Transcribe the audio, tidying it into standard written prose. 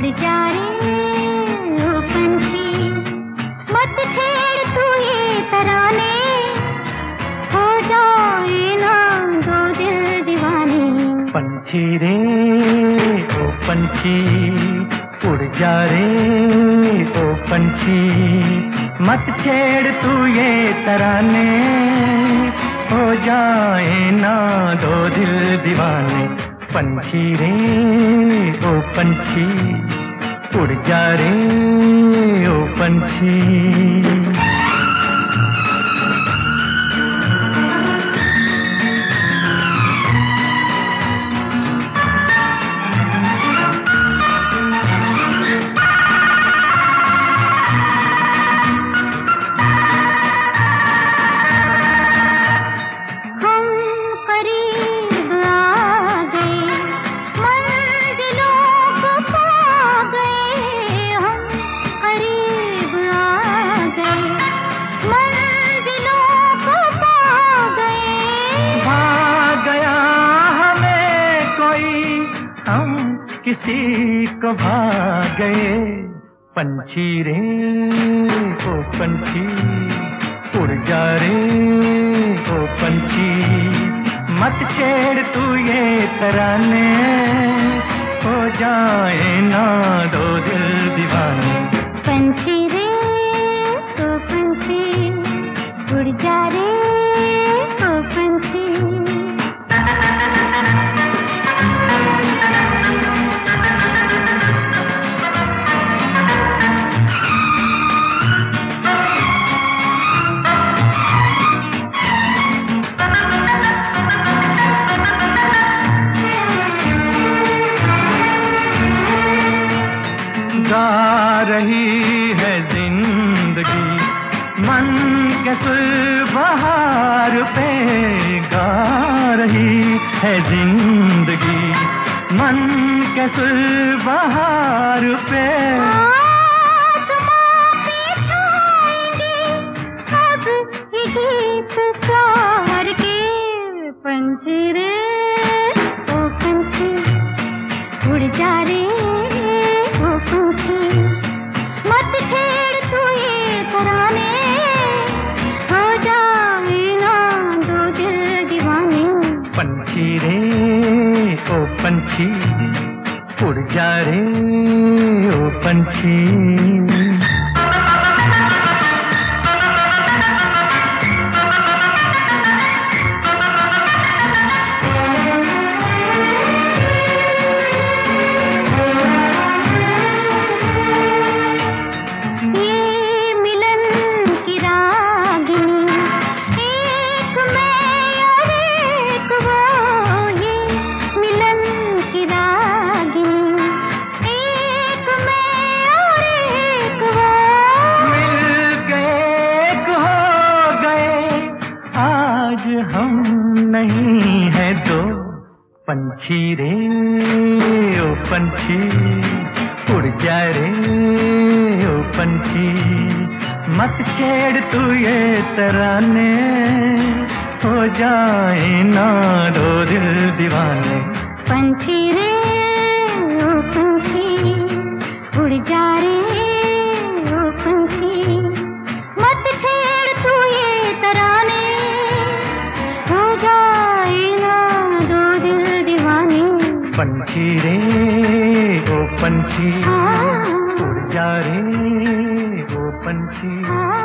जा रे ओ पंछी, मत छेड़ तू ये तराने, हो जाए ना दो दिल दीवाने। पंछी रे ओ पंछी, उड़ जा रे ओ पंछी, मत छेड़ तू ये तराने, हो जाए ना दो दिल दीवाने। पंछी रे ओ पंछी, उड़ जा रे ओ पंछी। किसी को भाग गए। पंछी रे ओ पंछी, उड़ जा रे ओ पंछी, मत छेड़ तू ये तराने, हो जाए ना दो दिल दीवाने। पंछी रे ओ पंछी, उड़ जा रे ओ पंछी। गा रही है जिंदगी मन के सुर बहार पे, गा रही है जिंदगी मन के सुर बहार पे। पंछी रे ओ पंछी, उड़ जा रे ओ पंछी, मत छेड़ तू ये तराने, हो जाए ना दो दिल दीवाने। पंछी रे ओ पंछी, उड़ जा रे ओ पंछी। हम नहीं है दो। पंछी रे ओ पंछी, उड़ जा रे ओ पंछी, मत छेड़ तू ये तराने, हो जाए ना दो दिल दीवाने। पंछी रे ओ पंछी, उड़ जा रे ओ पंछी, मत छेड़ तू ये तराने, हो जाए ना दो दिल दीवाने। पंछी रे ओ पंछी, उड़ जा रे ओ पंछी।